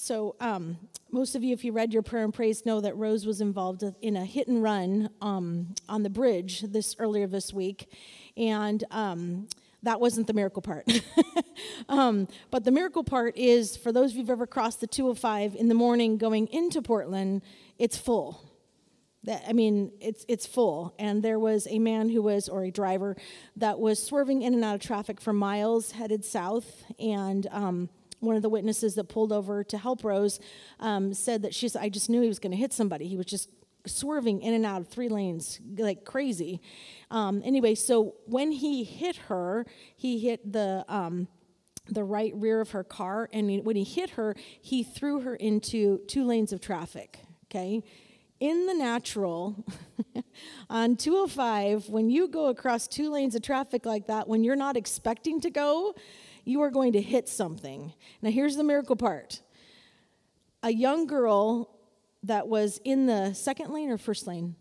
So most of you, if you read your prayer and praise, know that Rose was involved in a hit and run on the bridge earlier this week, and that wasn't the miracle part. But the miracle part is, for those of you who've ever crossed the 205 in the morning going into Portland, it's full. It's full. And there was a man or a driver that was swerving in and out of traffic for miles headed south, and one of the witnesses that pulled over to help Rose said that I just knew he was going to hit somebody. He was just swerving in and out of 3 lanes like crazy. Anyway, so when he hit her, he hit the right rear of her car, and when he hit her, he threw her into 2 lanes of traffic, okay? In the natural, on 205, when you go across 2 lanes of traffic like that, when you're not expecting to go, you are going to hit something. Now, here's the miracle part. A young girl that was in the second lane or first lane?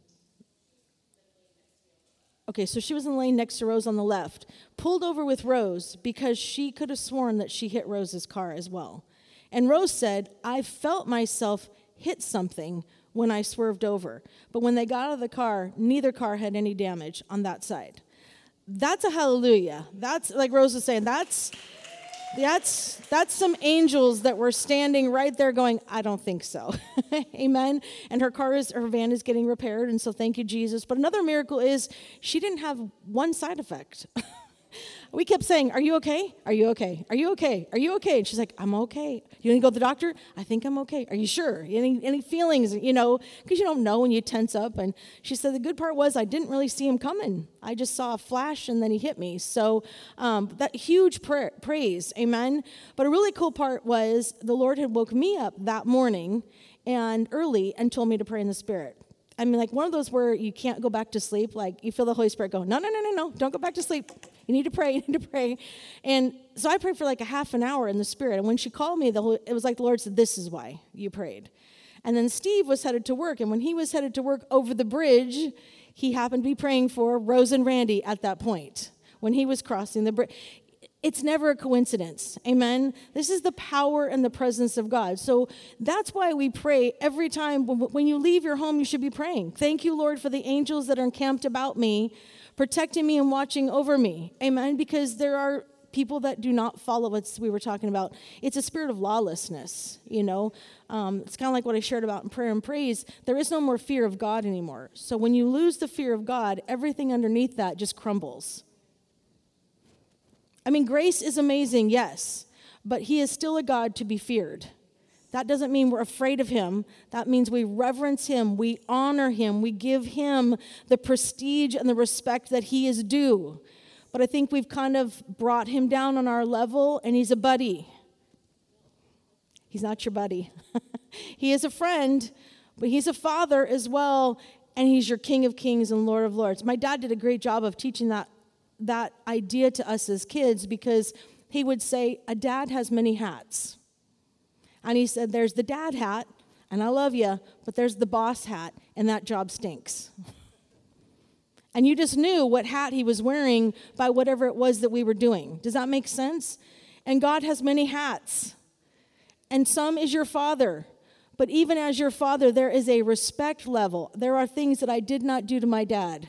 Okay, so she was in the lane next to Rose on the left, pulled over with Rose because she could have sworn that she hit Rose's car as well. And Rose said, I felt myself hit something when I swerved over. But when they got out of the car, neither car had any damage on that side. That's a hallelujah. That's, like Rose was saying, that's some angels that were standing right there going, I don't think so. Amen. And her van is getting repaired, and so thank you, Jesus. But another miracle is she didn't have one side effect. We kept saying, are you okay? Are you okay? Are you okay? Are you okay? And she's like, I'm okay. You want to go to the doctor? I think I'm okay. Are you sure? Any feelings, because you don't know when you tense up. And she said the good part was I didn't really see him coming. I just saw a flash and then he hit me. So that huge praise, amen. But a really cool part was the Lord had woke me up that morning and early and told me to pray in the Spirit. I mean, like one of those where you can't go back to sleep, like you feel the Holy Spirit go, no, don't go back to sleep. You need to pray. And so I prayed for like a half an hour in the Spirit. And when she called me, it was like the Lord said, this is why you prayed. And then Steve was headed to work. And when he was headed to work over the bridge, he happened to be praying for Rose and Randy at that point when he was crossing the bridge. It's never a coincidence. Amen. This is the power and the presence of God. So that's why we pray every time. When you leave your home, you should be praying. Thank you, Lord, for the angels that are encamped about me, protecting me and watching over me. Amen. Because there are people that do not follow what we were talking about. It's a spirit of lawlessness, It's kind of like what I shared about in prayer and praise. There is no more fear of God anymore. So when you lose the fear of God, everything underneath that just crumbles. I mean, grace is amazing, yes, but he is still a God to be feared. That doesn't mean we're afraid of him. That means we reverence him, we honor him, we give him the prestige and the respect that he is due. But I think we've kind of brought him down on our level, and he's a buddy. He's not your buddy. He is a friend, but he's a father as well, and he's your King of Kings and Lord of Lords. My dad did a great job of teaching that idea to us as kids, because he would say, a dad has many hats. And he said, there's the dad hat, and I love you, but there's the boss hat, and that job stinks. And you just knew what hat he was wearing by whatever it was that we were doing. Does that make sense? And God has many hats. And some is your father. But even as your father, there is a respect level. There are things that I did not do to my dad.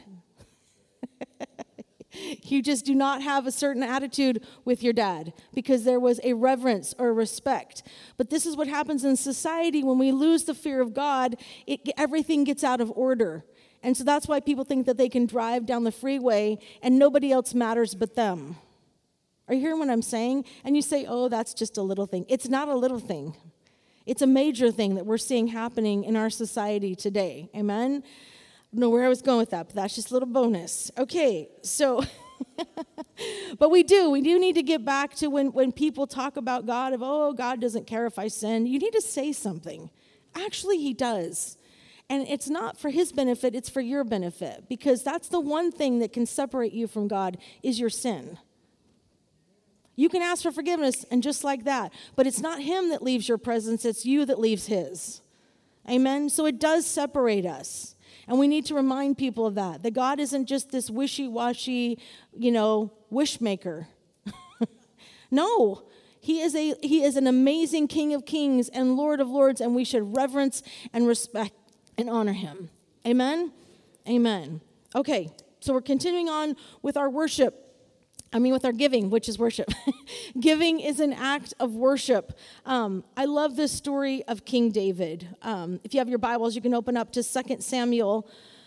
You just do not have a certain attitude with your dad because there was a reverence or respect. But this is what happens in society when we lose the fear of God. Everything gets out of order. And so that's why people think that they can drive down the freeway and nobody else matters but them. Are you hearing what I'm saying? And you say, oh, that's just a little thing. It's not a little thing. It's a major thing that we're seeing happening in our society today. Amen? I don't know where I was going with that, but that's just a little bonus. Okay, so, but we do need to get back to when people talk about God, God doesn't care if I sin. You need to say something. Actually, he does. And it's not for his benefit, it's for your benefit, because that's the one thing that can separate you from God is your sin. You can ask for forgiveness, and just like that, but it's not him that leaves your presence, it's you that leaves his. Amen? So it does separate us. And we need to remind people of that God isn't just this wishy-washy, wish maker. No, He is an amazing King of Kings and Lord of Lords, and we should reverence and respect and honor him. Amen? Amen. Okay, so we're continuing on with our worship. With our giving, which is worship. Giving is an act of worship. I love this story of King David. If you have your Bibles, you can open up to 2 Samuel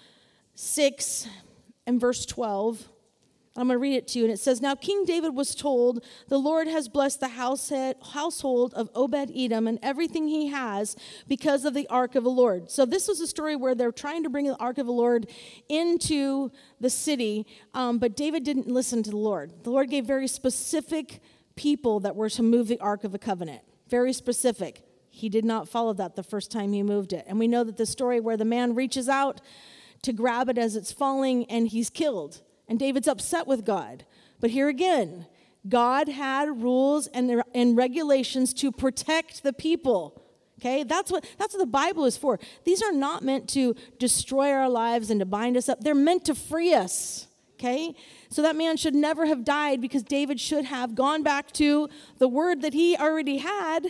6 and verse 12. I'm going to read it to you, and it says, "Now King David was told, the Lord has blessed the household of Obed-Edom and everything he has because of the ark of the Lord." So this was a story where they're trying to bring the ark of the Lord into the city, but David didn't listen to the Lord. The Lord gave very specific people that were to move the ark of the covenant. Very specific. He did not follow that the first time he moved it. And we know that the story where the man reaches out to grab it as it's falling and he's killed. And David's upset with God. But here again, God had rules and regulations to protect the people. Okay? That's what the Bible is for. These are not meant to destroy our lives and to bind us up. They're meant to free us. Okay? So that man should never have died because David should have gone back to the word that he already had.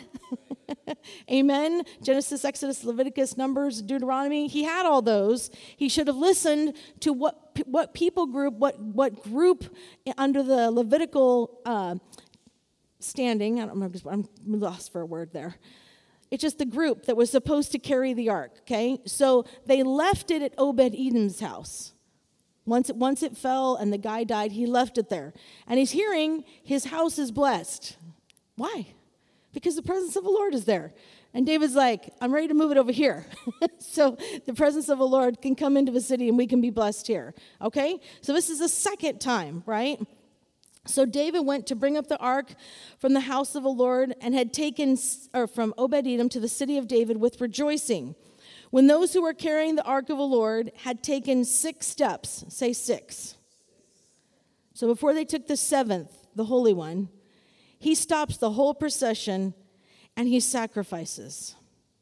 Amen. Genesis, Exodus, Leviticus, Numbers, Deuteronomy. He had all those. He should have listened to what people group, what group under the Levitical standing. I'm lost for a word there. It's just the group that was supposed to carry the ark. Okay, so they left it at Obed-Edom's house. Once it fell and the guy died, he left it there, and he's hearing his house is blessed. Why? Because the presence of the Lord is there. And David's like, I'm ready to move it over here. So the presence of the Lord can come into the city and we can be blessed here. Okay? So this is the second time, right? So David went to bring up the ark from the house of the Lord and had taken from Obed-Edom to the city of David with rejoicing. When those who were carrying the ark of the Lord had taken 6 steps, say 6. So before they took the 7th, the Holy One, he stops the whole procession and he sacrifices.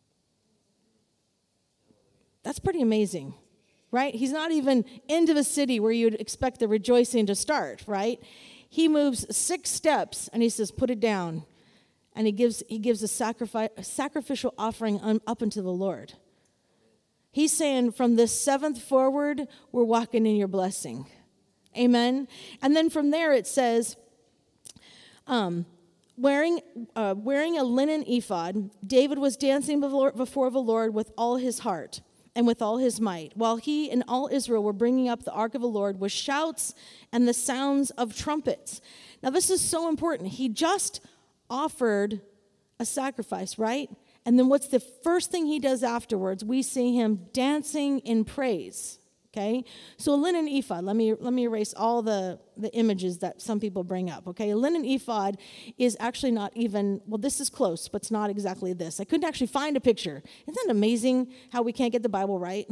That's pretty amazing, right? He's not even into the city where you'd expect the rejoicing to start, right? He moves 6 steps and he says, put it down. And he gives a sacrificial offering up unto the Lord. He's saying from this 7th forward, we're walking in your blessing. Amen. And then from there it says, wearing a linen ephod, David was dancing before the Lord with all his heart and with all his might, while he and all Israel were bringing up the ark of the Lord with shouts and the sounds of trumpets. Now this is so important. He just offered a sacrifice, right? And then what's the first thing he does afterwards? We see him dancing in praise. Okay, so a linen ephod, let me erase all the images that some people bring up, okay? A linen ephod is actually not even, well, this is close, but it's not exactly this. I couldn't actually find a picture. Isn't that amazing how we can't get the Bible right?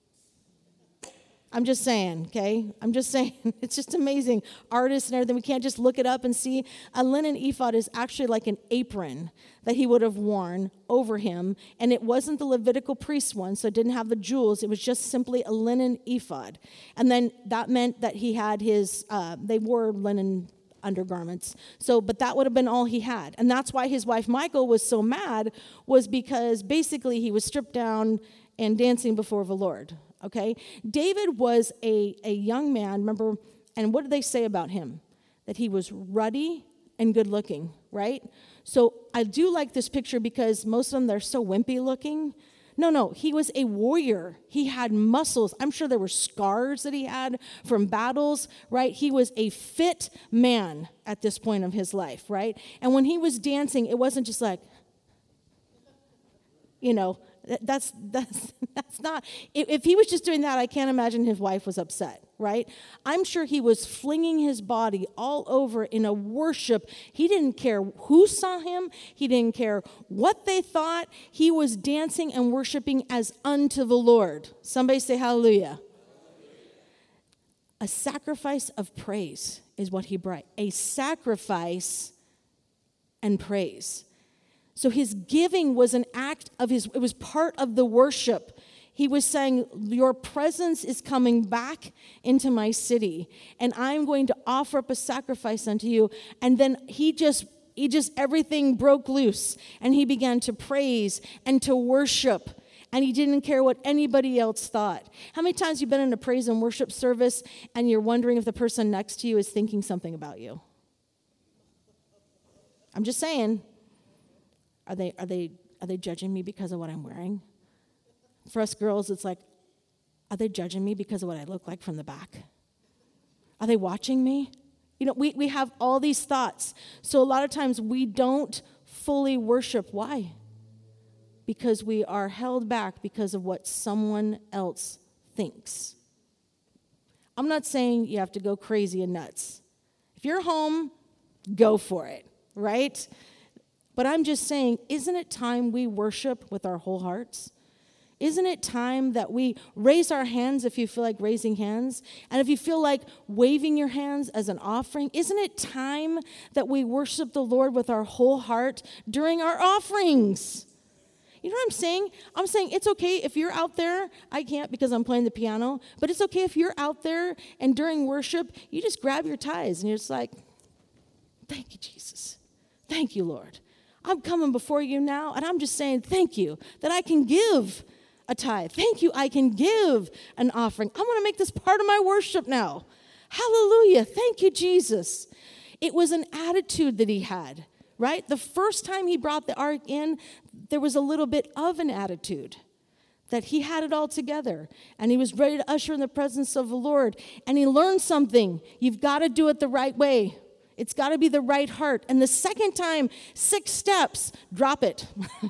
I'm just saying, okay? I'm just saying, it's just amazing. Artists and everything, we can't just look it up and see. A linen ephod is actually like an apron that he would have worn over him, and it wasn't the Levitical priest one, so it didn't have the jewels. It was just simply a linen ephod. And then that meant that he had they wore linen undergarments. So, but that would have been all he had. And that's why his wife Michal was so mad, was because basically he was stripped down and dancing before the Lord. Okay, David was a young man, remember, and what did they say about him? That he was ruddy and good looking, right? So I do like this picture because most of them, they're so wimpy looking. No, he was a warrior. He had muscles. I'm sure there were scars that he had from battles, right? He was a fit man at this point of his life, right? And when he was dancing, it wasn't just like, that's not, if he was just doing that, I can't imagine his wife was upset, right? I'm sure he was flinging his body all over in a worship. He didn't care who saw him. He didn't care what they thought. He was dancing and worshiping as unto the Lord. Somebody say hallelujah. A sacrifice of praise is what he brought. A sacrifice and praise. So his giving was an act of it was part of the worship. He was saying, your presence is coming back into my city, and I'm going to offer up a sacrifice unto you. And then he just everything broke loose, and he began to praise and to worship, and he didn't care what anybody else thought. How many times you've been in a praise and worship service and you're wondering if the person next to you is thinking something about you? I'm just saying, are they judging me because of what I'm wearing? For us girls, it's like, are they judging me because of what I look like from the back? Are they watching me? You know, we have all these thoughts. So a lot of times we don't fully worship. Why? Because we are held back because of what someone else thinks. I'm not saying you have to go crazy and nuts. If you're home, go for it, right? But I'm just saying, isn't it time we worship with our whole hearts? Isn't it time that we raise our hands if you feel like raising hands? And if you feel like waving your hands as an offering, isn't it time that we worship the Lord with our whole heart during our offerings? You know what I'm saying? I'm saying it's okay if you're out there. I can't because I'm playing the piano. But it's okay if you're out there and during worship, you just grab your tithes and you're just like, thank you, Jesus. Thank you, Lord. I'm coming before you now, and I'm just saying thank you that I can give a tithe. Thank you, I can give an offering. I want to make this part of my worship now. Hallelujah. Thank you, Jesus. It was an attitude that he had, right? The first time he brought the ark in, there was a little bit of an attitude that he had it all together, and he was ready to usher in the presence of the Lord, and he learned something. You've got to do it the right way. It's got to be the right heart. And the second time, 6 steps, drop it.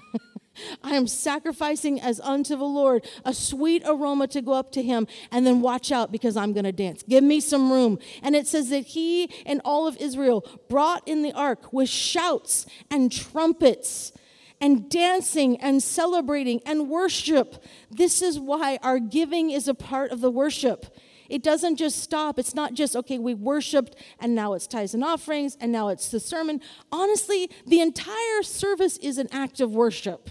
I am sacrificing as unto the Lord a sweet aroma to go up to him, and then watch out because I'm going to dance. Give me some room. And it says that he and all of Israel brought in the ark with shouts and trumpets and dancing and celebrating and worship. This is why our giving is a part of the worship. It doesn't just stop. It's not just, okay, we worshiped, and now it's tithes and offerings, and now it's the sermon. Honestly, the entire service is an act of worship.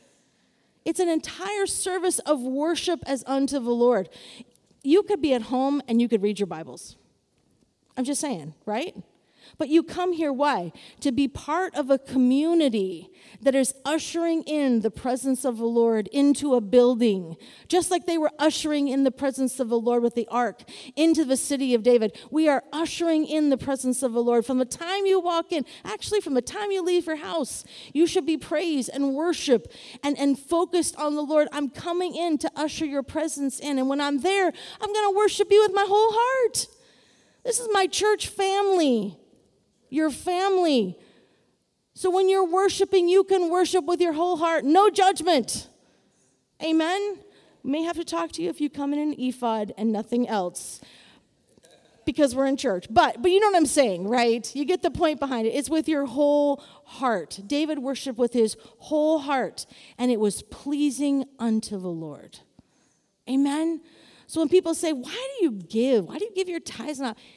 It's an entire service of worship as unto the Lord. You could be at home and you could read your Bibles. I'm just saying, right? But you come here, why? To be part of a community that is ushering in the presence of the Lord into a building. Just like they were ushering in the presence of the Lord with the ark into the city of David. We are ushering in the presence of the Lord. From the time you walk in, actually from the time you leave your house, you should be praised and worship and focused on the Lord. I'm coming in to usher your presence in. And when I'm there, I'm going to worship you with my whole heart. This is my church family. Your family. So when you're worshiping, you can worship with your whole heart. No judgment. Amen? May have to talk to you if you come in an ephod and nothing else. Because we're in church. But you know what I'm saying, right? You get the point behind it. It's with your whole heart. David worshiped with his whole heart. And it was pleasing unto the Lord. Amen? So when people say, why do you give? Why do you give your tithes?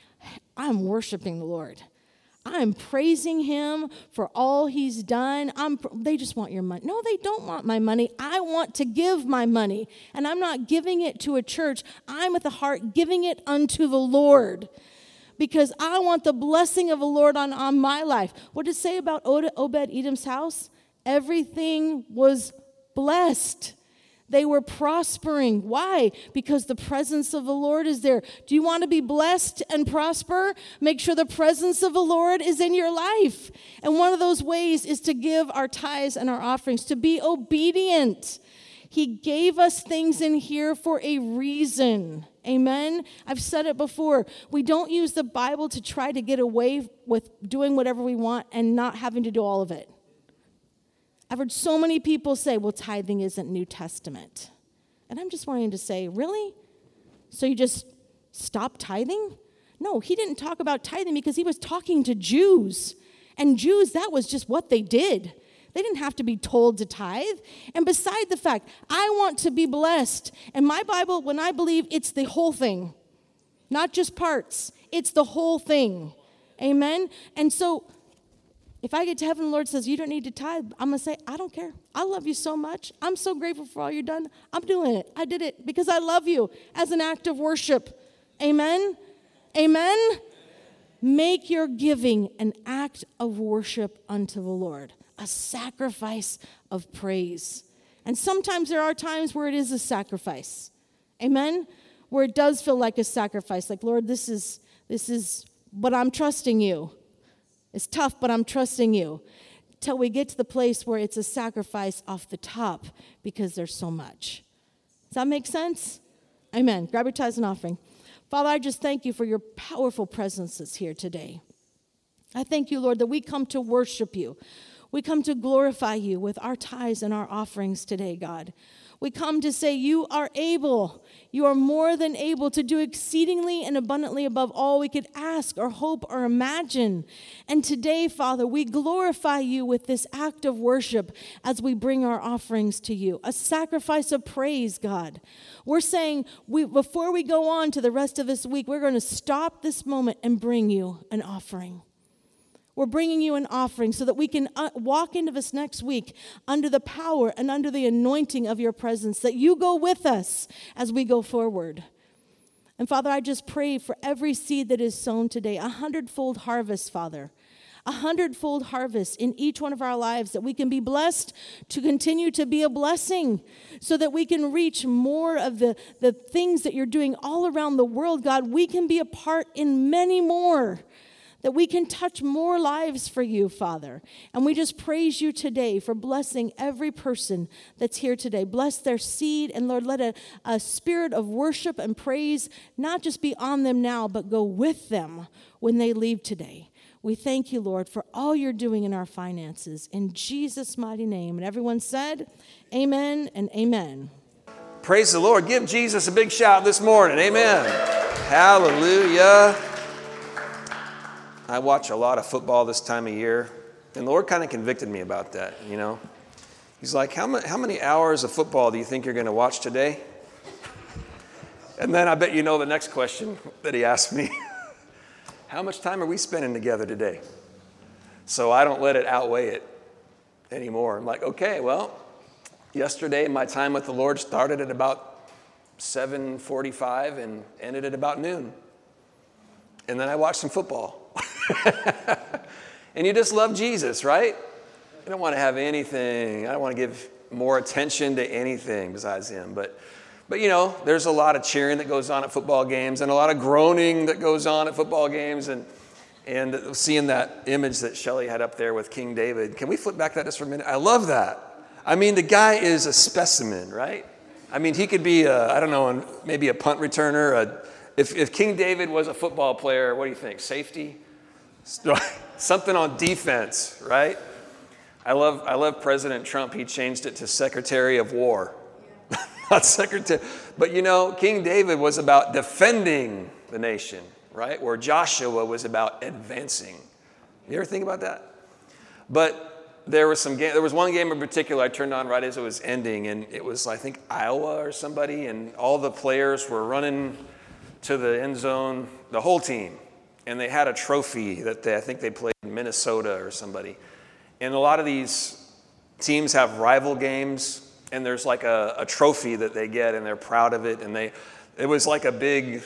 I'm worshiping the Lord. I'm praising him for all he's done. They just want your money. No, they don't want my money. I want to give my money. And I'm not giving it to a church. I'm with the heart giving it unto the Lord. Because I want the blessing of the Lord on my life. What did it say about Obed-Edom's house? Everything was blessed. They were prospering. Why? Because the presence of the Lord is there. Do you want to be blessed and prosper? Make sure the presence of the Lord is in your life. And one of those ways is to give our tithes and our offerings, to be obedient. He gave us things in here for a reason. Amen? I've said it before. We don't use the Bible to try to get away with doing whatever we want and not having to do all of it. I've heard so many people say, well, tithing isn't New Testament. And I'm just wanting to say, really? So you just stop tithing? No, he didn't talk about tithing because he was talking to Jews. And Jews, that was just what they did. They didn't have to be told to tithe. And beside the fact, I want to be blessed. And my Bible, when I believe, it's the whole thing. Not just parts. It's the whole thing. Amen? And so if I get to heaven, the Lord says, you don't need to tithe, I'm going to say, I don't care. I love you so much. I'm so grateful for all you've done. I'm doing it. I did it because I love you as an act of worship. Amen? Amen? Make your giving an act of worship unto the Lord, a sacrifice of praise. And sometimes there are times where it is a sacrifice. Amen? Where it does feel like a sacrifice. Like, Lord, this is, but I'm trusting you. It's tough, but I'm trusting you. Till we get to the place where it's a sacrifice off the top because there's so much. Does that make sense? Amen. Grab your tithes and offering. Father, I just thank you for your powerful presence that's here today. I thank you, Lord, that we come to worship you. We come to glorify you with our tithes and our offerings today, God. We come to say you are able, you are more than able to do exceedingly and abundantly above all we could ask or hope or imagine. And today, Father, we glorify you with this act of worship as we bring our offerings to you, a sacrifice of praise, God. We're saying before we go on to the rest of this week, we're going to stop this moment and bring you an offering. We're bringing you an offering so that we can walk into this next week under the power and under the anointing of your presence, that you go with us as we go forward. And Father, I just pray for every seed that is sown today, 100-fold harvest, Father. 100-fold harvest in each one of our lives, that we can be blessed to continue to be a blessing, so that we can reach more of the things that you're doing all around the world, God. We can be a part in many more, that we can touch more lives for you, Father. And we just praise you today for blessing every person that's here today. Bless their seed, and Lord, let a spirit of worship and praise not just be on them now, but go with them when they leave today. We thank you, Lord, for all you're doing in our finances. In Jesus' mighty name. And everyone said, amen and amen. Praise the Lord. Give Jesus a big shout this morning. Amen. Hallelujah. I watch a lot of football this time of year, and the Lord kind of convicted me about that, you know. He's like, how many hours of football do you think you're going to watch today? And then I bet you know the next question that he asked me. How much time are we spending together today? So I don't let it outweigh it anymore. I'm like, okay, well, yesterday my time with the Lord started at about 7:45 and ended at about noon. And then I watched some football. And you just love Jesus, right? You don't want to have anything. I don't want to give more attention to anything besides him. But you know, there's a lot of cheering that goes on at football games, and a lot of groaning that goes on at football games, and seeing that image that Shelley had up there with King David. Can we flip back that just for a minute? I love that. I mean, the guy is a specimen, right? I mean, he could be maybe a punt returner. If King David was a football player, what do you think? Safety? Something on defense, right? I love President Trump. He changed it to Secretary of War. Not Secretary. But you know, King David was about defending the nation, right? Where Joshua was about advancing. You ever think about that? But there was one game in particular I turned on right as it was ending, and it was, I think, Iowa or somebody, and all the players were running to the end zone, the whole team. And they had a trophy that I think they played in Minnesota or somebody. And a lot of these teams have rival games, and there's like a trophy that they get, and they're proud of it. And it was like a pig.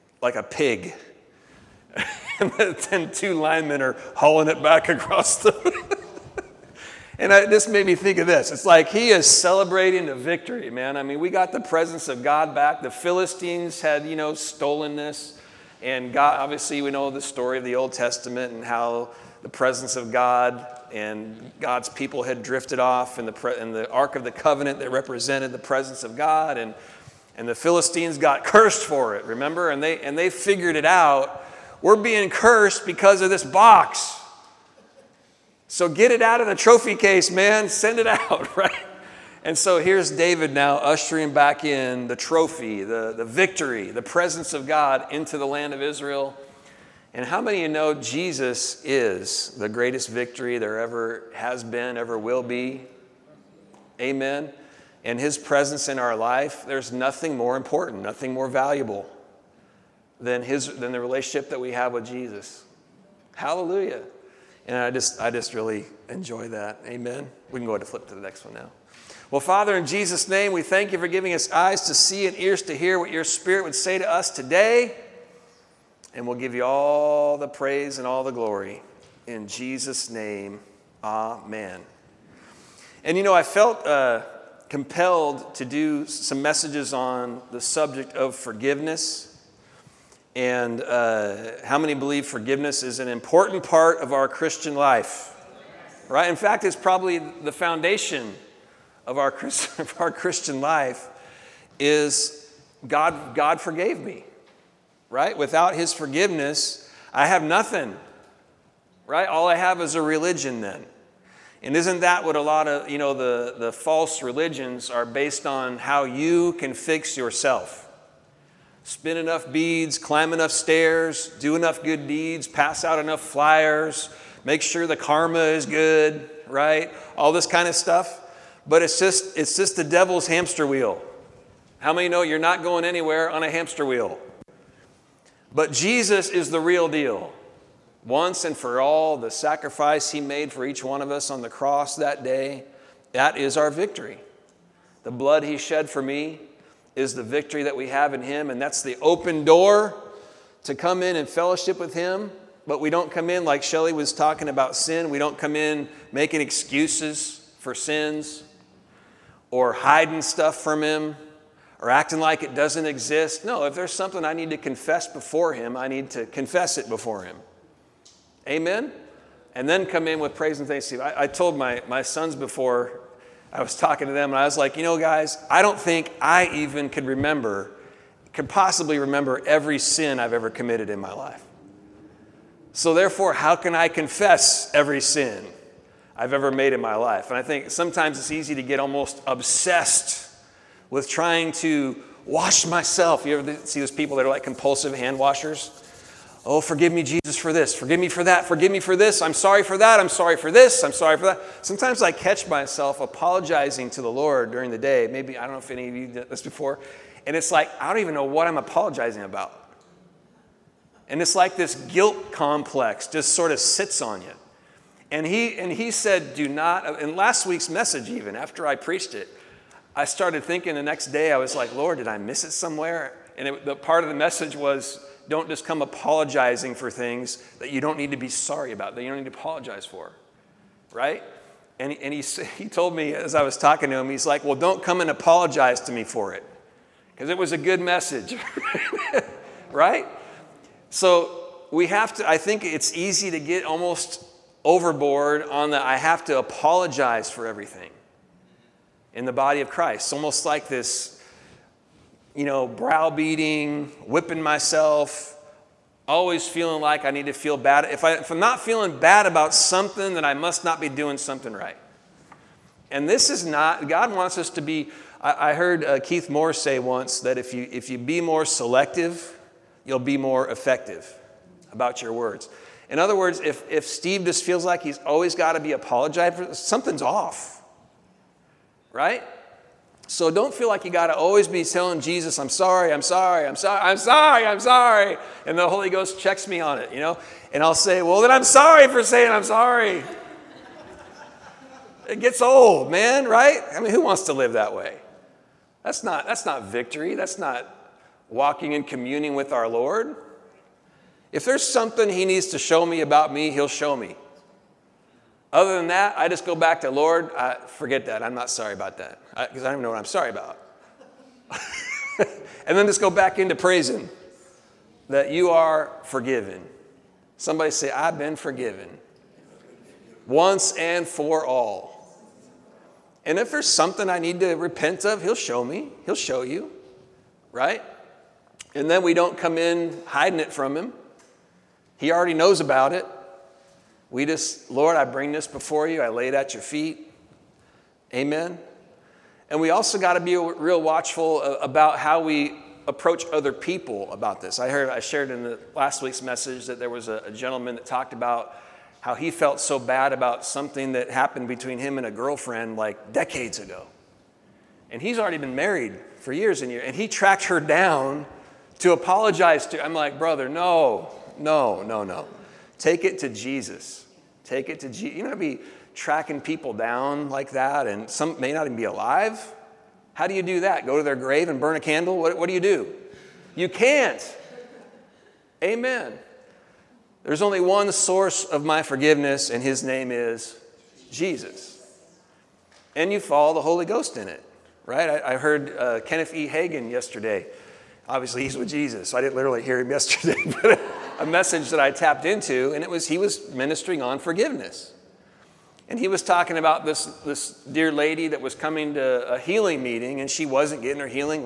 And then two linemen are hauling it back across the... And this made me think of this. It's like he is celebrating the victory, man. I mean, we got the presence of God back. The Philistines had, stolen this. And God, obviously, we know the story of the Old Testament and how the presence of God and God's people had drifted off, and the Ark of the Covenant that represented the presence of God, and the Philistines got cursed for it, remember? And they figured it out. We're being cursed because of this box. So get it out of the trophy case, man. Send it out, right? And so here's David now ushering back in the trophy, the victory, the presence of God into the land of Israel. And how many of you know Jesus is the greatest victory there ever has been, ever will be? Amen. And his presence in our life, there's nothing more important, nothing more valuable than the relationship that we have with Jesus. Hallelujah. And I just really enjoy that. Amen. We can go ahead and flip to the next one now. Well, Father, in Jesus' name, we thank you for giving us eyes to see and ears to hear what your Spirit would say to us today. And we'll give you all the praise and all the glory. In Jesus' name, amen. And I felt compelled to do some messages on the subject of forgiveness. And how many believe forgiveness is an important part of our Christian life? Right? In fact, it's probably the foundation of our Christian life is God forgave me. Right? Without his forgiveness, I have nothing. Right? All I have is a religion then. And isn't that what a lot of, the false religions are based on how you can fix yourself? Spin enough beads, climb enough stairs, do enough good deeds, pass out enough flyers, make sure the karma is good, right? All this kind of stuff. But it's just the devil's hamster wheel. How many know you're not going anywhere on a hamster wheel? But Jesus is the real deal. Once and for all, the sacrifice he made for each one of us on the cross that day, that is our victory. The blood he shed for me is the victory that we have in him, and that's the open door to come in and fellowship with him. But we don't come in like Shelley was talking about sin. We don't come in making excuses for sins or hiding stuff from him, or acting like it doesn't exist. No, if there's something I need to confess before him, I need to confess it before him. Amen? And then come in with praise and thanksgiving. I told my sons before, I was talking to them, and I was like, guys, I don't think I even could possibly remember every sin I've ever committed in my life. So therefore, how can I confess every sin I've ever made in my life? And I think sometimes it's easy to get almost obsessed with trying to wash myself. You ever see those people that are like compulsive hand washers? Oh, forgive me, Jesus, for this. Forgive me for that. Forgive me for this. I'm sorry for that. I'm sorry for this. I'm sorry for that. Sometimes I catch myself apologizing to the Lord during the day. Maybe, I don't know if any of you did this before. And it's like, I don't even know what I'm apologizing about. And it's like this guilt complex just sort of sits on you. And he said, do not, in last week's message even, after I preached it, I started thinking the next day, I was like, Lord, did I miss it somewhere? And the part of the message was, don't just come apologizing for things that you don't need to be sorry about, that you don't need to apologize for, right? And he told me as I was talking to him, he's like, well, don't come and apologize to me for it, because it was a good message, right? So we have to, I think it's easy to get almost overboard on the I have to apologize for everything in the body of Christ. It's almost like this, browbeating, whipping myself, always feeling like I need to feel bad. If I'm not feeling bad about something, then I must not be doing something right. And this is not, God wants us to be, I heard Keith Moore say once that if you be more selective, you'll be more effective about your words. In other words, if Steve just feels like he's always got to be apologizing for, something's off, right? So don't feel like you got to always be telling Jesus, I'm sorry, I'm sorry, I'm sorry, I'm sorry, I'm sorry. And the Holy Ghost checks me on it, And I'll say, well, then I'm sorry for saying I'm sorry. It gets old, man, right? I mean, who wants to live that way? That's not victory. That's not walking and communing with our Lord. If there's something he needs to show me about me, he'll show me. Other than that, I just go back to, Lord, forget that. I'm not sorry about that, because I don't even know what I'm sorry about. And then just go back into praising that you are forgiven. Somebody say, I've been forgiven. Once and for all. And if there's something I need to repent of, he'll show me. He'll show you, right? And then we don't come in hiding it from him. He already knows about it. We just, Lord, I bring this before you. I lay it at your feet. Amen. And we also got to be real watchful about how we approach other people about this. I shared in the last week's message that there was a gentleman that talked about how he felt so bad about something that happened between him and a girlfriend like decades ago. And he's already been married for years and years. And he tracked her down to apologize to. I'm like, brother, no. Take it to Jesus. Take it to Jesus. You don't be tracking people down like that, and some may not even be alive. How do you do that? Go to their grave and burn a candle? What do you do? You can't. Amen. There's only one source of my forgiveness, and his name is Jesus. And you follow the Holy Ghost in it, right? I heard Kenneth E. Hagin yesterday. Obviously, he's with Jesus, so I didn't literally hear him yesterday, but a message that I tapped into, and he was ministering on forgiveness. And he was talking about this dear lady that was coming to a healing meeting, and she wasn't getting her healing.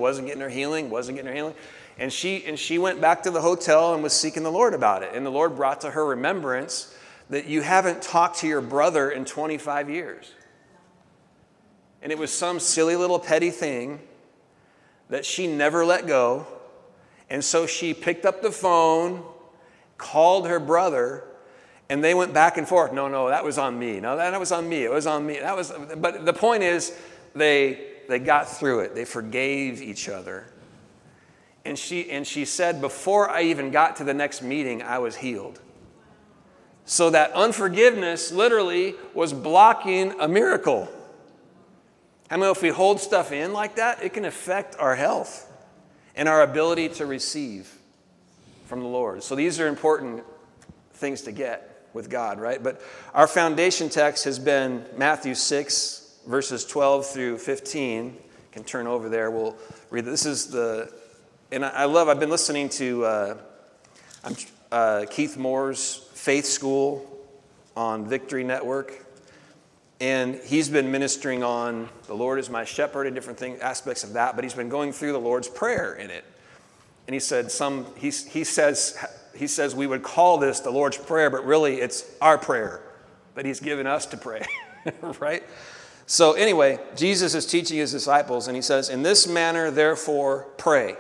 And she went back to the hotel and was seeking the Lord about it. And the Lord brought to her remembrance that you haven't talked to your brother in 25 years. And it was some silly little petty thing that she never let go. And so she picked up the phone, called her brother, and they went back and forth. No, that was on me. No, that was on me. It was on me. But the point is, they got through it. They forgave each other. And she said, before I even got to the next meeting, I was healed. So that unforgiveness literally was blocking a miracle. I mean, if we hold stuff in like that, it can affect our health and our ability to receive from the Lord. So these are important things to get with God, right? But our foundation text has been Matthew 6, verses 12 through 15. You can turn over there. We'll read. This is I've been listening to Keith Moore's Faith School on Victory Network. And he's been ministering on the Lord is my shepherd and different aspects of that, but he's been going through the Lord's Prayer in it. And he said he says we would call this the Lord's Prayer, but really it's our prayer that he's given us to pray, right? So anyway, Jesus is teaching his disciples, and he says, in this manner, therefore, pray.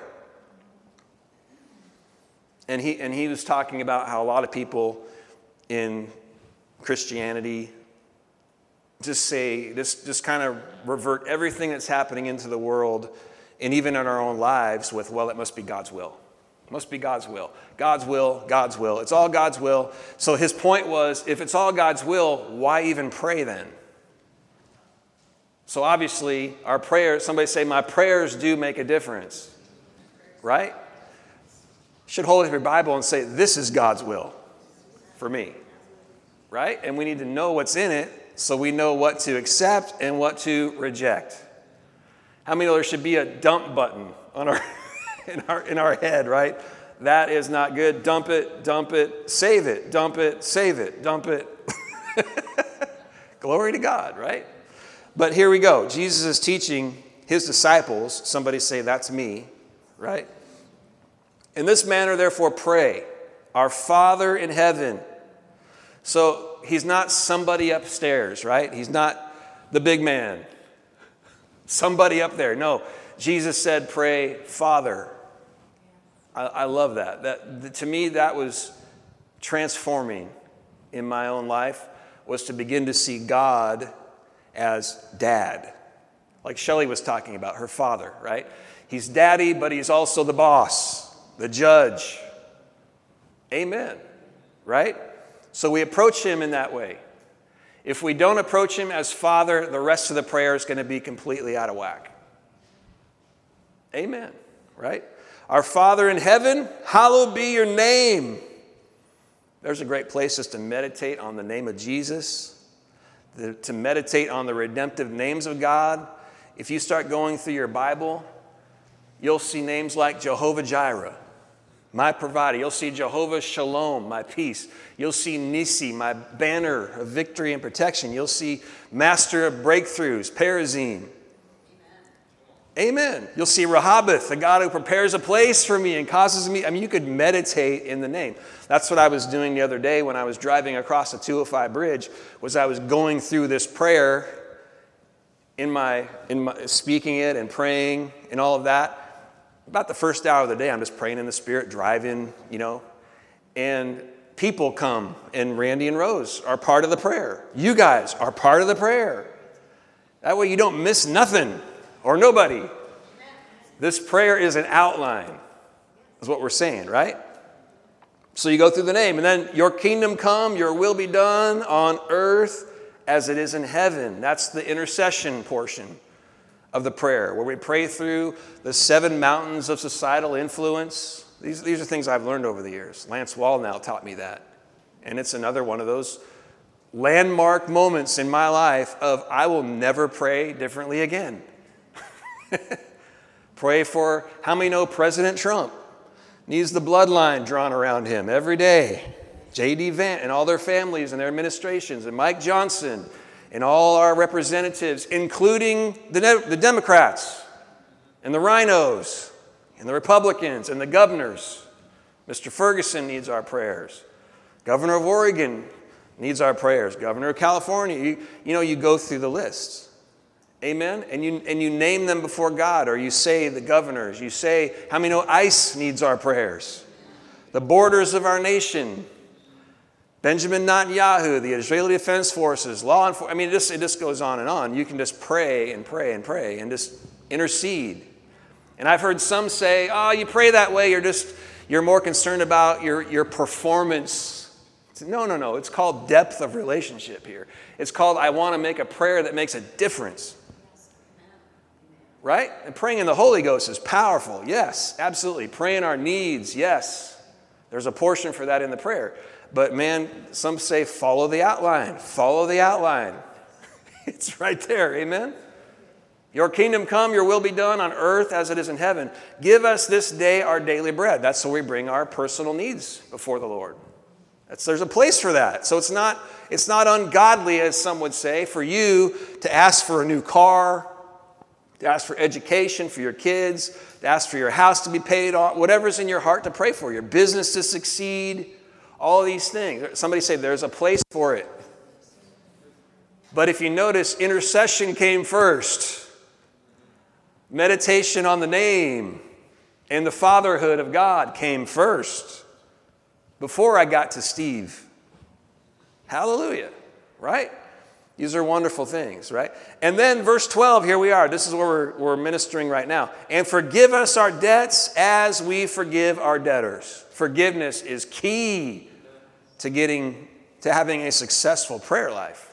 And he was talking about how a lot of people in Christianity just kind of revert everything that's happening into the world and even in our own lives with, well, it must be God's will. It must be God's will. God's will, God's will. It's all God's will. So his point was, if it's all God's will, why even pray then? So obviously, our prayers, somebody say, my prayers do make a difference, right? You should hold up your Bible and say, this is God's will for me, right? And we need to know what's in it so we know what to accept and what to reject. How many know there should be a dump button on our in our head, right? That is not good. Dump it, save it. Dump it, save it. Dump it. Glory to God, right? But here we go. Jesus is teaching his disciples. Somebody say, that's me, right? In this manner, therefore, pray, our Father in heaven. So he's not somebody upstairs, right? He's not the big man. Somebody up there. No, Jesus said, pray, Father. I love that. To me, that was transforming in my own life, was to begin to see God as dad. Like Shelley was talking about, her father, right? He's daddy, but he's also the boss, the judge. Amen, right? So we approach him in that way. If we don't approach him as Father, the rest of the prayer is going to be completely out of whack. Amen, right? Our Father in heaven, hallowed be your name. There's a great place just to meditate on the name of Jesus, to meditate on the redemptive names of God. If you start going through your Bible, you'll see names like Jehovah Jireh, my provider. You'll see Jehovah Shalom, my peace. You'll see Nisi, my banner of victory and protection. You'll see Master of breakthroughs, Perazim. Amen. You'll see Rehoboth, the God who prepares a place for me and causes me. I mean, you could meditate in the name. That's what I was doing the other day when I was driving across the 205 bridge, was I was going through this prayer in my speaking it and praying and all of that. About the first hour of the day, I'm just praying in the Spirit, driving, and people come, and Randy and Rose are part of the prayer. You guys are part of the prayer. That way you don't miss nothing or nobody. This prayer is an outline, is what we're saying, right? So you go through the name, and then your kingdom come, your will be done on earth as it is in heaven. That's the intercession portion of the prayer, where we pray through the 7 mountains of societal influence, These are things I've learned over the years. Lance Wallnau taught me that. And it's another one of those landmark moments in my life of I will never pray differently again. Pray for, how many know President Trump needs the bloodline drawn around him every day? J.D. Vance and all their families and their administrations, and Mike Johnson and all our representatives, including the Democrats and the rhinos and the Republicans and the governors. Mr. Ferguson needs our prayers. Governor of Oregon needs our prayers. Governor of California. You go through the list. Amen? And you name them before God, or you say the governors. You say, how many know ICE needs our prayers? The borders of our nation. Benjamin Netanyahu, the Israeli Defense Forces, law enforcement. I mean, it just goes on and on. You can just pray and pray and pray and just intercede. And I've heard some say, oh, you pray that way, you're more concerned about your performance. No. It's called depth of relationship here. It's called, I want to make a prayer that makes a difference. Right? And praying in the Holy Ghost is powerful. Yes, absolutely. Praying our needs, yes. There's a portion for that in the prayer. But man, some say follow the outline. Follow the outline. It's right there. Amen? Your kingdom come, your will be done on earth as it is in heaven. Give us this day our daily bread. That's where we bring our personal needs before the Lord. There's a place for that. So it's not ungodly, as some would say, for you to ask for a new car, to ask for education for your kids, to ask for your house to be paid off, whatever's in your heart to pray for, your business to succeed, all of these things. Somebody say there's a place for it. But if you notice, intercession came first. Meditation on the name and the fatherhood of God came first before I got to Steve. Hallelujah, right? These are wonderful things, right? And then verse 12, here we are. This is where we're ministering right now. And forgive us our debts as we forgive our debtors. Forgiveness is key to having a successful prayer life.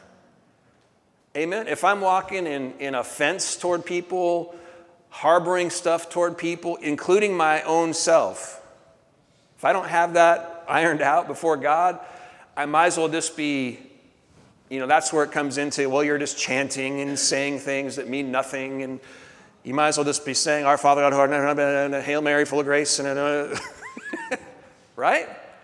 Amen? If I'm walking in offense toward people, harboring stuff toward people, including my own self, if I don't have that ironed out before God, I might as well just be, that's where it comes into, well, you're just chanting and saying things that mean nothing, and you might as well just be saying, Our Father God, who art in heaven, Hail Mary, full of grace, and right?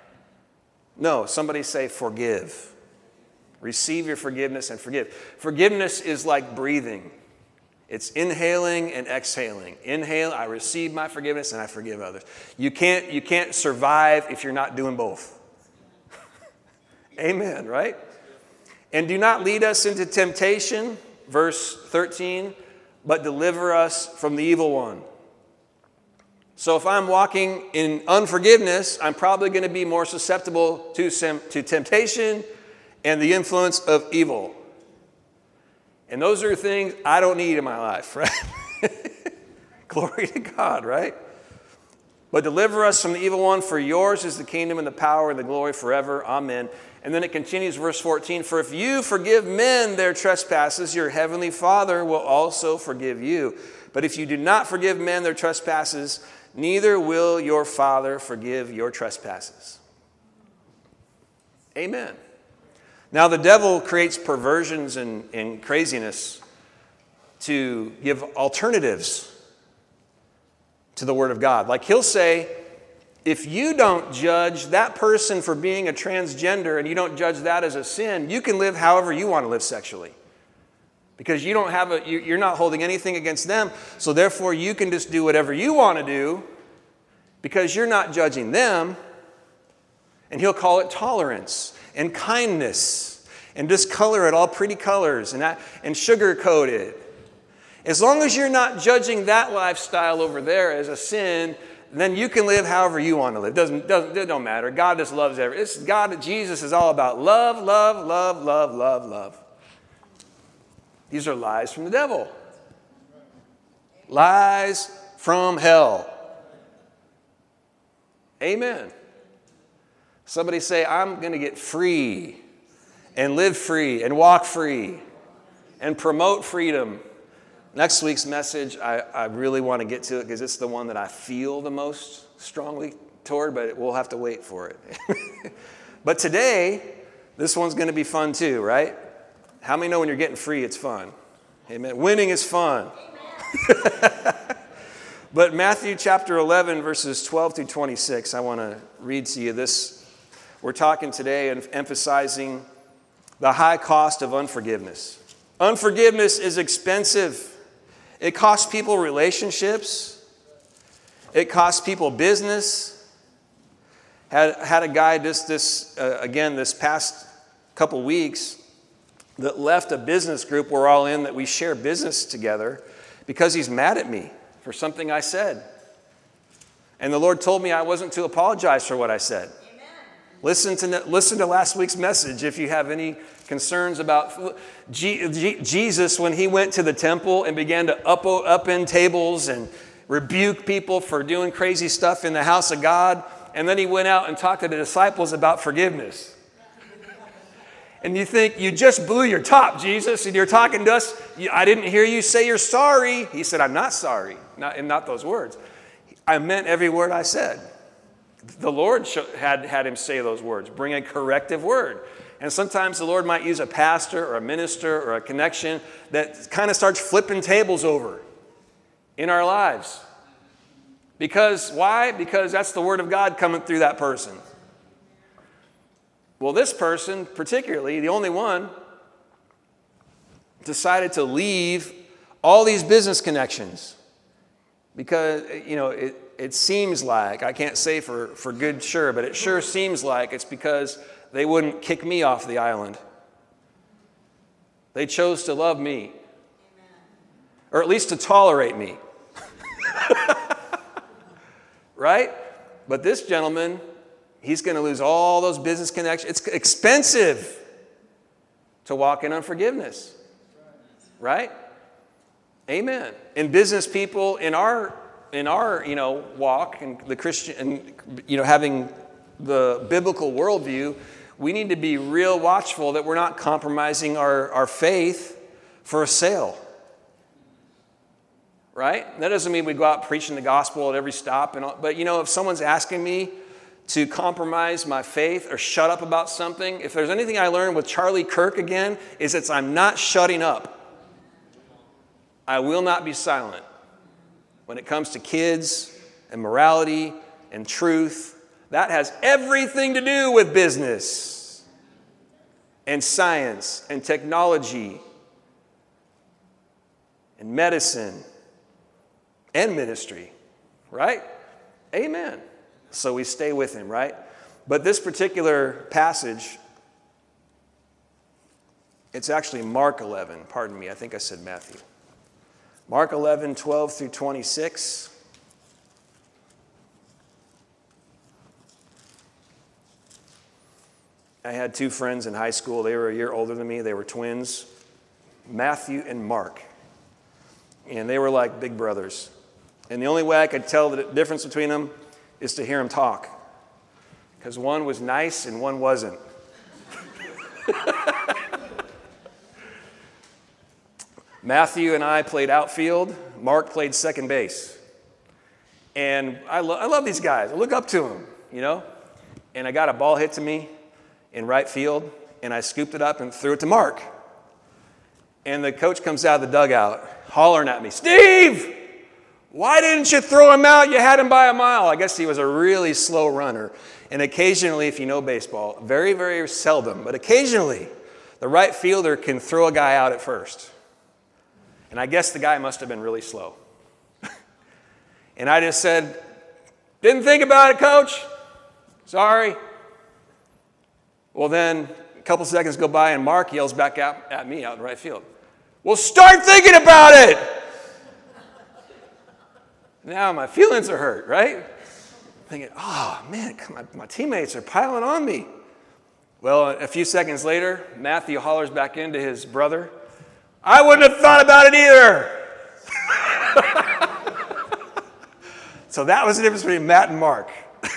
No, somebody say forgive. Receive your forgiveness and forgive. Forgiveness is like breathing. It's inhaling and exhaling. Inhale, I receive my forgiveness and I forgive others. You can't survive if you're not doing both. Amen, right? And do not lead us into temptation, verse 13, but deliver us from the evil one. So if I'm walking in unforgiveness, I'm probably going to be more susceptible to temptation and the influence of evil. And those are things I don't need in my life, right? Glory to God, right? But deliver us from the evil one, for yours is the kingdom and the power and the glory forever. Amen. And then it continues, verse 14, for if you forgive men their trespasses, your heavenly Father will also forgive you. But if you do not forgive men their trespasses, neither will your Father forgive your trespasses. Amen. Now, the devil creates perversions and craziness to give alternatives to the Word of God. Like he'll say, if you don't judge that person for being a transgender and you don't judge that as a sin, you can live however you want to live sexually. Because you're not holding anything against them, so therefore you can just do whatever you want to do because you're not judging them. And he'll call it tolerance and kindness and just color it all pretty colors and sugarcoat it. As long as you're not judging that lifestyle over there as a sin, then you can live however you want to live. It don't matter. God just loves everything. Jesus is all about love, love, love, love, love, love. These are lies from the devil. Lies from hell. Amen. Somebody say, I'm going to get free and live free and walk free and promote freedom. Next week's message, I really want to get to it because it's the one that I feel the most strongly toward, but we'll have to wait for it. But today, this one's going to be fun too, right? How many know when you're getting free, it's fun? Amen. Winning is fun. But Matthew chapter 11, verses 12 through 26, I want to read to you this. We're talking today and emphasizing the high cost of unforgiveness. Unforgiveness is expensive. It costs people relationships. It costs people business. Had a guy this past couple weeks that left a business group we're all in that we share business together because he's mad at me for something I said. And the Lord told me I wasn't to apologize for what I said. Amen. Listen to last week's message if you have any concerns about Jesus when he went to the temple and began to upend tables and rebuke people for doing crazy stuff in the house of God. And then he went out and talked to the disciples about forgiveness. And you think, you just blew your top, Jesus, and you're talking to us. I didn't hear you say you're sorry. He said, I'm not sorry. Not those words. I meant every word I said. The Lord had him say those words, bring a corrective word. And sometimes the Lord might use a pastor or a minister or a connection that kind of starts flipping tables over in our lives. Because why? Because that's the word of God coming through that person. Well, this person, particularly, the only one, decided to leave all these business connections because, it seems like, I can't say for good sure, but it sure seems like it's because they wouldn't kick me off the island. They chose to love me, or at least to tolerate me. Right? But this gentleman, he's going to lose all those business connections. It's expensive to walk in unforgiveness. Right? Amen. And business people in our walk and the Christian, and having the biblical worldview, we need to be real watchful that we're not compromising our faith for a sale. Right? That doesn't mean we go out preaching the gospel at every stop. But if someone's asking me to compromise my faith or shut up about something, if there's anything I learned with Charlie Kirk again, is that I'm not shutting up. I will not be silent. When it comes to kids and morality and truth, that has everything to do with business and science and technology and medicine and ministry, right? Amen. So we stay with him, right? But this particular passage, it's actually Mark 11. Pardon me, I think I said Matthew. Mark 11, 12 through 26. I had two friends in high school. They were a year older than me. They were twins, Matthew and Mark. And they were like big brothers. And the only way I could tell the difference between them is to hear them talk. Because one was nice and one wasn't. Matthew and I played outfield. Mark played second base. And I love these guys. I look up to them, And I got a ball hit to me in right field, and I scooped it up and threw it to Mark. And the coach comes out of the dugout hollering at me, "Steve, why didn't you throw him out? You had him by a mile." I guess he was a really slow runner. And occasionally, if you know baseball, very, very seldom, but occasionally, the right fielder can throw a guy out at first. And I guess the guy must have been really slow. And I just said, "Didn't think about it, coach. Sorry." Well, then a couple seconds go by and Mark yells back at me out in right field, "Well, start thinking about it." Now my feelings are hurt, right? Thinking, oh man, my teammates are piling on me. Well, a few seconds later, Matthew hollers back into his brother, "I wouldn't have thought about it either." So that was the difference between Matt and Mark.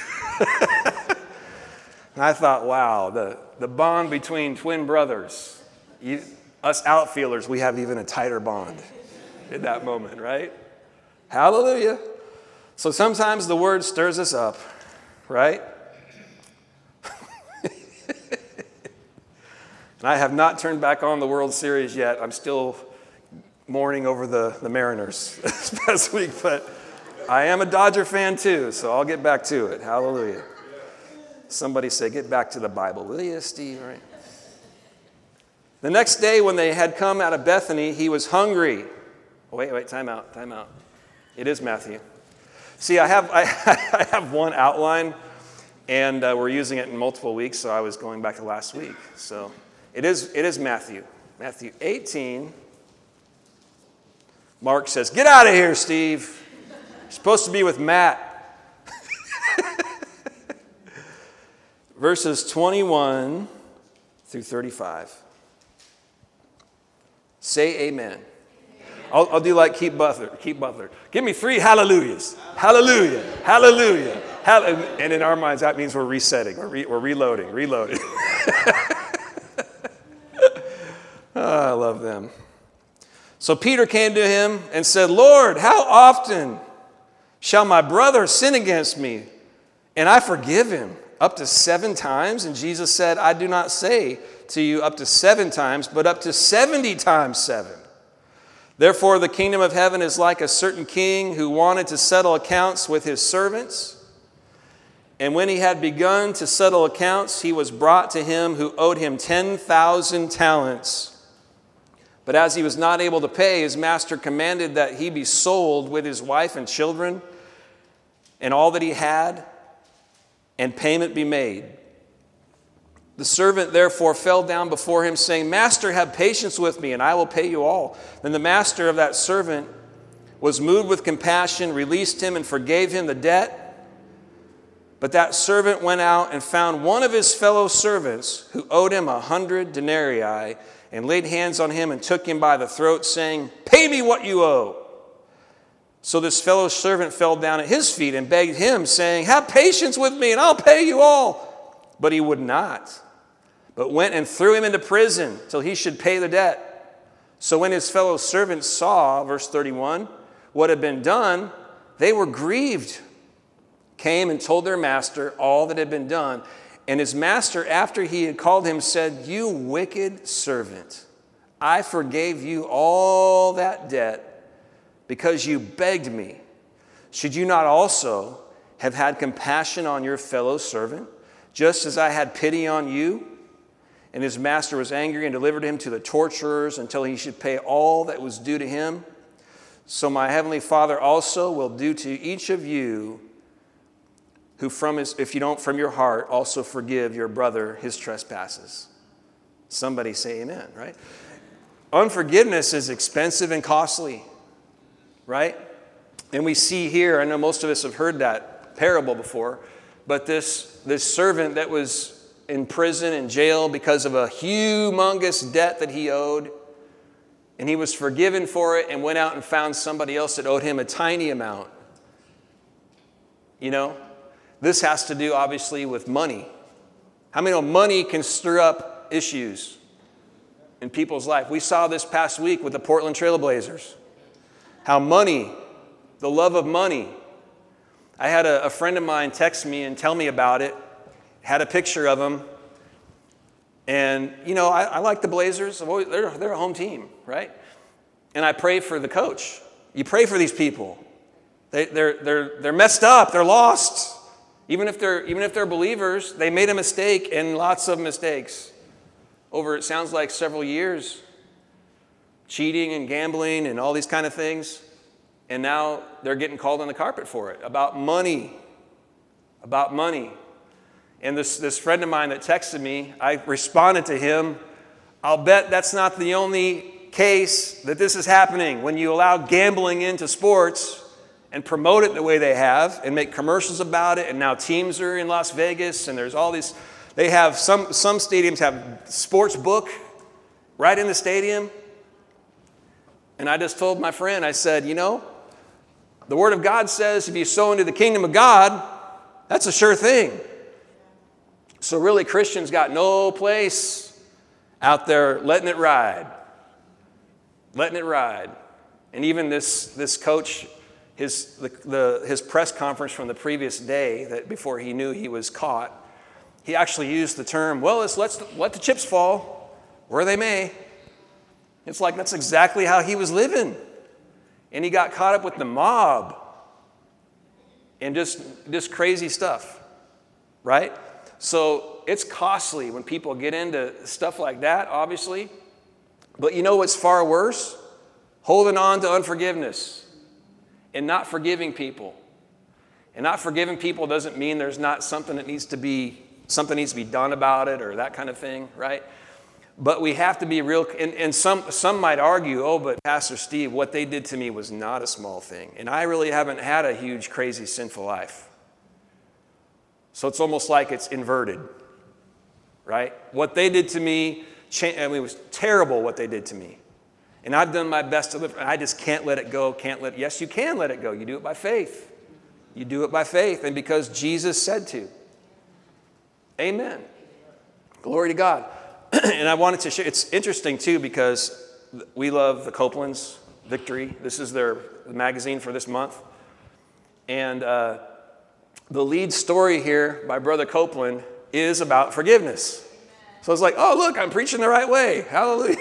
And I thought, wow, the bond between twin brothers, us outfielders, we have even a tighter bond in that moment, right? Hallelujah. So sometimes the word stirs us up, right? And I have not turned back on the World Series yet. I'm still mourning over the Mariners this past week, but I am a Dodger fan too, so I'll get back to it. Hallelujah. Somebody say, get back to the Bible, will you, Steve? Right? The next day when they had come out of Bethany, he was hungry. Wait, time out. It is Matthew. See, I have one outline, and we're using it in multiple weeks, so I was going back to last week. So it is Matthew. Matthew 18. Mark says, get out of here, Steve. You're supposed to be with Matt. Verses 21 through 35. Say amen. I'll do like Keith Butler. Give me 3 hallelujahs. Hallelujah. Hallelujah. And in our minds, that means we're resetting. We're reloading. I love them. So Peter came to him and said, Lord, how often shall my brother sin against me and I forgive him? Up to 7 times? And Jesus said, I do not say to you up to 7 times, but up to 70 times 7. Therefore, the kingdom of heaven is like a certain king who wanted to settle accounts with his servants. And when he had begun to settle accounts, he was brought to him who owed him 10,000 talents. But as he was not able to pay, his master commanded that he be sold with his wife and children and all that he had, and payment be made. The servant therefore fell down before him, saying, Master, have patience with me, and I will pay you all. Then the master of that servant was moved with compassion, released him, and forgave him the debt. But that servant went out and found one of his fellow servants who owed him 100 denarii, and laid hands on him and took him by the throat, saying, Pay me what you owe. So this fellow servant fell down at his feet and begged him, saying, Have patience with me, and I'll pay you all. But he would not, but went and threw him into prison till he should pay the debt. So when his fellow servants saw, verse 31, what had been done, they were grieved, came and told their master all that had been done. And his master, after he had called him, said, You wicked servant, I forgave you all that debt because you begged me. Should you not also have had compassion on your fellow servant, just as I had pity on you? And his master was angry and delivered him to the torturers until he should pay all that was due to him. So my heavenly Father also will do to each of you who if you don't from your heart also forgive your brother his trespasses. Somebody say amen, right? Unforgiveness is expensive and costly, right? And we see here, I know most of us have heard that parable before, but this servant that was in prison and jail because of a humongous debt that he owed, and he was forgiven for it and went out and found somebody else that owed him a tiny amount. You know, this has to do obviously with money. How many know money can stir up issues in people's life? We saw this past week with the Portland Trail Blazers. How money, the love of money. I had a friend of mine text me and tell me about it, had a picture of him. And, you know, I like the Blazers. They're a home team, right? And I pray for the coach. You pray for these people. They're messed up. They're lost. Even if they're believers, they made a mistake, and lots of mistakes over, it sounds like, several years. Cheating and gambling and all these kind of things. And now they're getting called on the carpet for it. About money. And this friend of mine that texted me, I responded to him, I'll bet that's not the only case that this is happening when you allow gambling into sports and promote it the way they have and make commercials about it. And now teams are in Las Vegas and there's all these, they have some stadiums have sports book right in the stadium. And I just told my friend, I said, you know, the Word of God says if you sow into the kingdom of God, that's a sure thing. So really, Christians got no place out there letting it ride. And even this coach, his press conference from the previous day, that before he knew he was caught, he actually used the term, well, let's let the chips fall where they may. It's like that's exactly how he was living. And he got caught up with the mob and just crazy stuff, right? So it's costly when people get into stuff like that, obviously. But you know what's far worse? Holding on to unforgiveness and not forgiving people. And not forgiving people doesn't mean there's not something that needs to be done about it or that kind of thing, right? But we have to be real, and some might argue, oh, but Pastor Steve, what they did to me was not a small thing. And I really haven't had a huge, crazy, sinful life. So it's almost like it's inverted, right? What they did to me, it was terrible what they did to me. And I've done my best to live, and I just can't let it go, Yes, you can let it go. You do it by faith. You do it by faith, and because Jesus said to. Amen. Glory to God. And I wanted to share, it's interesting too, because we love the Copelands, Victory. This is their magazine for this month. And the lead story here by Brother Copeland is about forgiveness. So it's like, oh, look, I'm preaching the right way. Hallelujah.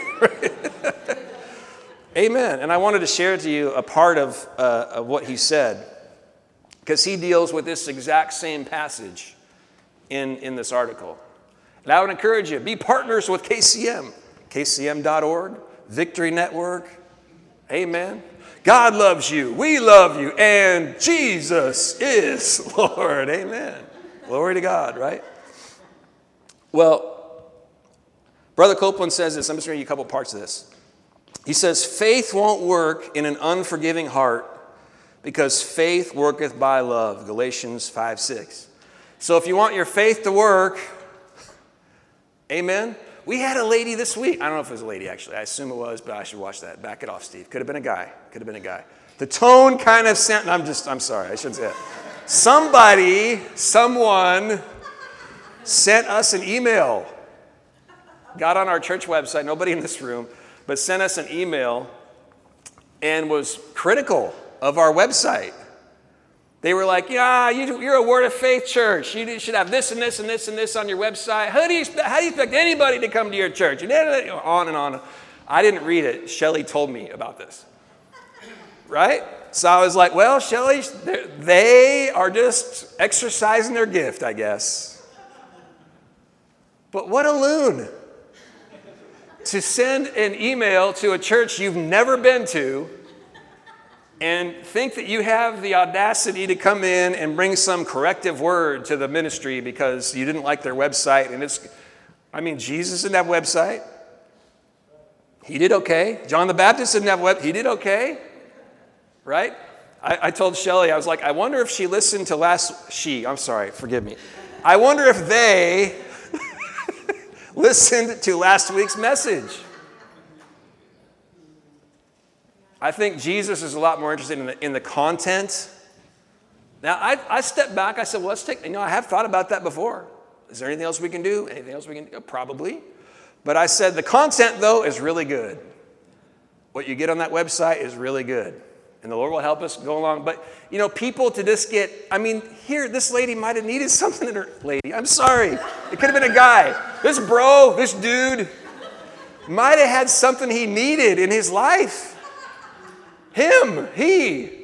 Amen. And I wanted to share to you a part of what he said, because he deals with this exact same passage in this article. And I would encourage you, be partners with KCM, kcm.org, Victory Network. Amen. God loves you, we love you, and Jesus is Lord. Amen. Glory to God, right? Well, Brother Copeland says this. I'm just reading you a couple parts of this. He says, faith won't work in an unforgiving heart because faith worketh by love, Galatians 5:6. So if you want your faith to work, amen. We had a lady this week. I don't know if it was a lady, actually. I assume it was, but I should watch that. Back it off, Steve. Could have been a guy. The tone kind of sent, I'm sorry, I shouldn't say that. Someone sent us an email. Got on our church website, nobody in this room, but sent us an email and was critical of our website. They were like, yeah, you're a Word of Faith church. You should have this and this and this and this on your website. How do you expect anybody to come to your church? And on and on. I didn't read it. Shelley told me about this. Right? So I was like, well, Shelley, they are just exercising their gift, I guess. But what a loon. To send an email to a church you've never been to and think that you have the audacity to come in and bring some corrective word to the ministry because you didn't like their website. And Jesus didn't have a website. He did okay. John the Baptist didn't have a website. He did okay. Right? I told Shelley, I was like, I wonder if she listened to forgive me. I wonder if they listened to last week's message. I think Jesus is a lot more interested in the content. Now, I stepped back. I said, well, I have thought about that before. Is there anything else we can do? Anything else we can do? Probably. But I said, the content, though, is really good. What you get on that website is really good. And the Lord will help us go along. But, people to just get, this lady might have needed something in her, I'm sorry. It could have been a guy. This dude, might have had something he needed in his life. He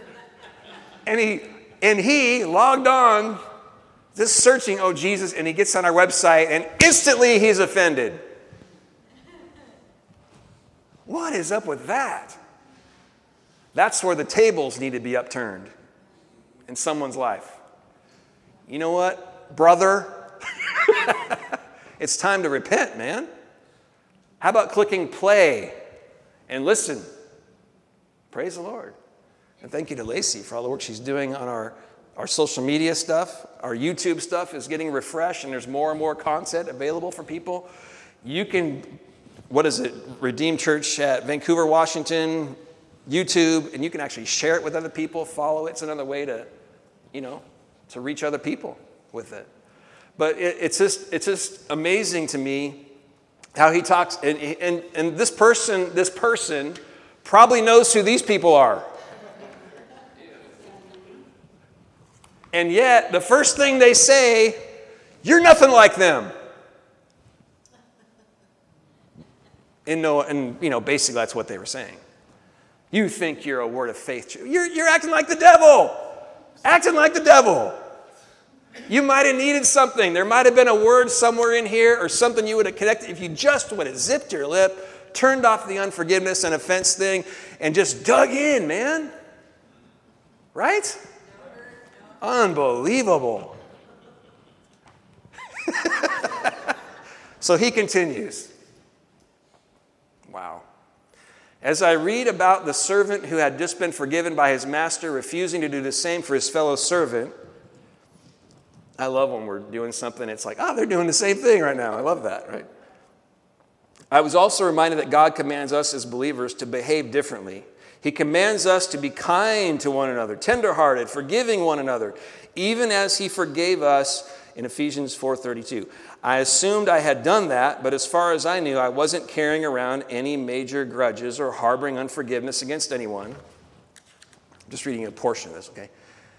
logged on, just searching, oh, Jesus, and he gets on our website, and instantly he's offended. What is up with that? That's where the tables need to be upturned in someone's life. You know what, brother? It's time to repent, man. How about clicking play and listen? Praise the Lord. And thank you to Lacey for all the work she's doing on our social media stuff. Our YouTube stuff is getting refreshed, and there's more and more content available for people. You can, Redeemed Church at Vancouver, Washington, YouTube, and you can actually share it with other people, follow it. It's another way to reach other people with it. But it's just amazing to me how he talks, and this person probably knows who these people are. And yet, the first thing they say, you're nothing like them. And basically that's what they were saying. You think you're a word of faith. You're acting like the devil. Acting like the devil. You might have needed something. There might have been a word somewhere in here or something you would have connected. If you just would have zipped your lip, turned off the unforgiveness and offense thing, and just dug in, man. Right? Unbelievable. So he continues. Wow. As I read about the servant who had just been forgiven by his master, refusing to do the same for his fellow servant, I love when we're doing something, it's like, they're doing the same thing right now. I love that, right? I was also reminded that God commands us as believers to behave differently. He commands us to be kind to one another, tenderhearted, forgiving one another, even as he forgave us in Ephesians 4:32. I assumed I had done that, but as far as I knew, I wasn't carrying around any major grudges or harboring unforgiveness against anyone. I'm just reading a portion of this, okay?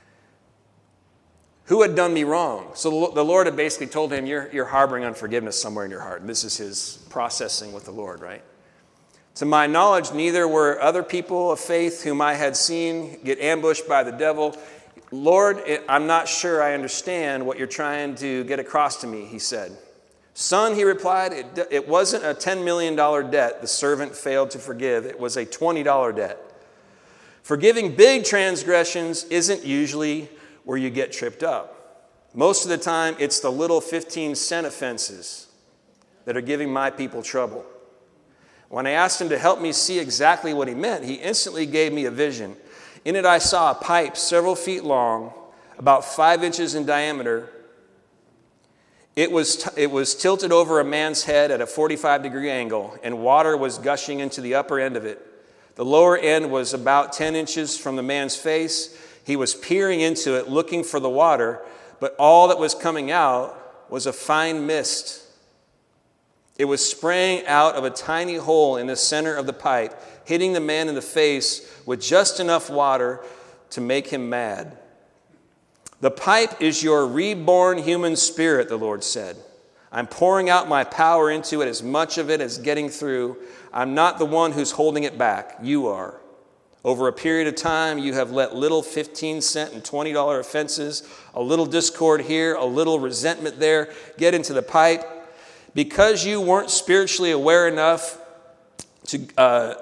Who had done me wrong? So the Lord had basically told him, you're harboring unforgiveness somewhere in your heart. And this is his processing with the Lord, right? To my knowledge, neither were other people of faith whom I had seen get ambushed by the devil. Lord, I'm not sure I understand what you're trying to get across to me, he said. Son, he replied, it wasn't a $10 million debt the servant failed to forgive. It was a $20 debt. Forgiving big transgressions isn't usually where you get tripped up. Most of the time, it's the little 15-cent offenses that are giving my people trouble. When I asked him to help me see exactly what he meant, he instantly gave me a vision. In it, I saw a pipe several feet long, about 5 inches in diameter. It was tilted over a man's head at a 45-degree angle, and water was gushing into the upper end of it. The lower end was about 10 inches from the man's face. He was peering into it, looking for the water, but all that was coming out was a fine mist. It was spraying out of a tiny hole in the center of the pipe, hitting the man in the face with just enough water to make him mad. The pipe is your reborn human spirit, the Lord said. I'm pouring out my power into it, as much of it as getting through. I'm not the one who's holding it back. You are. Over a period of time, you have let little 15-cent and $20 offenses, a little discord here, a little resentment there, get into the pipe. Because you weren't spiritually aware enough to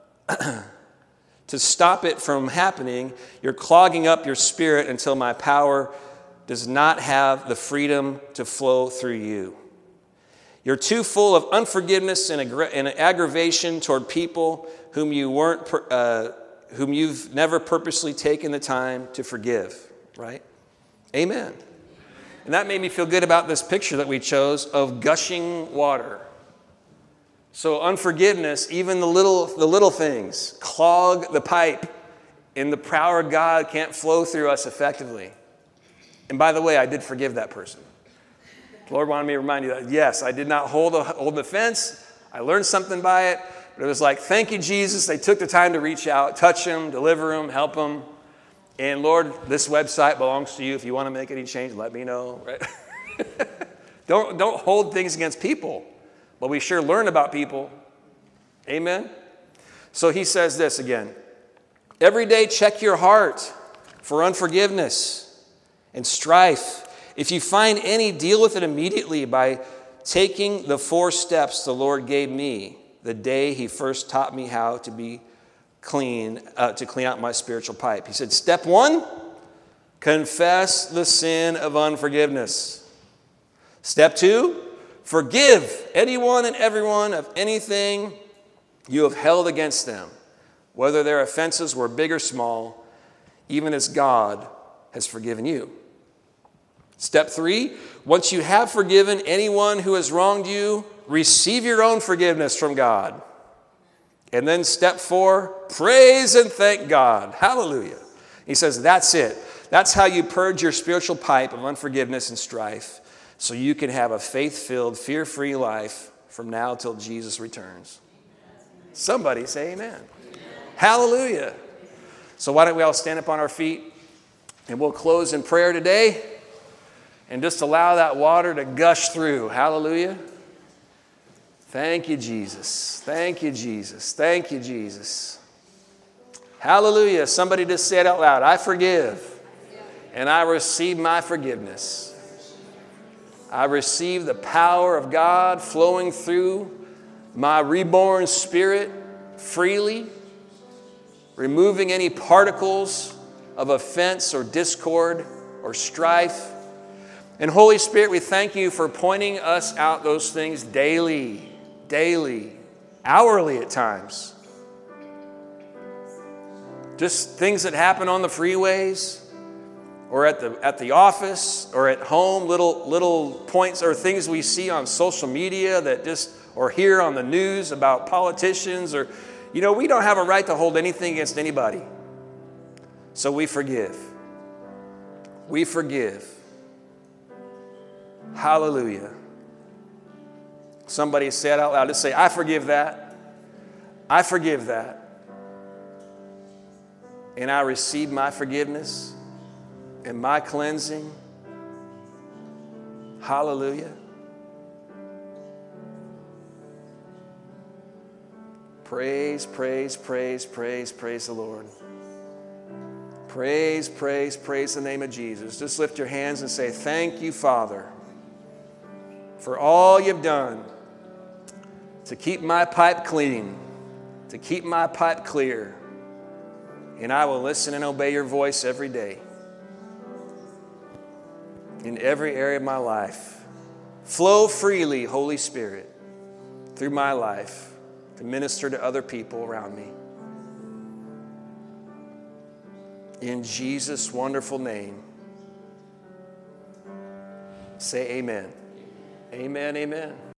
stop it from happening, you're clogging up your spirit until my power does not have the freedom to flow through you. You're too full of unforgiveness and aggravation toward people whom you've never purposely taken the time to forgive, right? Amen. And that made me feel good about this picture that we chose of gushing water. So unforgiveness, even the little things, clog the pipe, and the power of God can't flow through us effectively. And by the way, I did forgive that person. The Lord wanted me to remind you that, yes, I did not hold the fence. I learned something by it. But it was like, thank you, Jesus. They took the time to reach out, touch him, deliver him, help him. And Lord, this website belongs to you. If you want to make any change, let me know. Right? Don't hold things against people. But we sure learn about people. Amen? So he says this again. Every day check your heart for unforgiveness and strife. If you find any, deal with it immediately by taking the 4 steps the Lord gave me the day he first taught me how to be clean out my spiritual pipe. He said, step 1, confess the sin of unforgiveness. Step 2, forgive anyone and everyone of anything you have held against them, whether their offenses were big or small, even as God has forgiven you. Step 3, once you have forgiven anyone who has wronged you, receive your own forgiveness from God. And then step 4, praise and thank God. Hallelujah. He says, that's it. That's how you purge your spiritual pipe of unforgiveness and strife so you can have a faith-filled, fear-free life from now till Jesus returns. Somebody say amen. Hallelujah. So why don't we all stand up on our feet? And we'll close in prayer today and just allow that water to gush through. Hallelujah. Thank you, Jesus. Thank you, Jesus. Thank you, Jesus. Hallelujah. Somebody just say it out loud. I forgive. And I receive my forgiveness. I receive the power of God flowing through my reborn spirit freely, removing any particles of offense or discord or strife. And Holy Spirit, we thank you for pointing us out those things daily, hourly at times. Just things that happen on the freeways, or at the office, or at home, little points or things we see on social media that just, or hear on the news about politicians, or, we don't have a right to hold anything against anybody. So we forgive. We forgive. Hallelujah. Somebody say it out loud. Just say, I forgive that. I forgive that. And I receive my forgiveness and my cleansing. Hallelujah. Praise, praise, praise, praise, praise the Lord. Praise, praise, praise the name of Jesus. Just lift your hands and say, thank you, Father, for all you've done to keep my pipe clean, to keep my pipe clear. And I will listen and obey your voice every day. In every area of my life. Flow freely, Holy Spirit, through my life to minister to other people around me. In Jesus' wonderful name. Say amen. Amen, amen.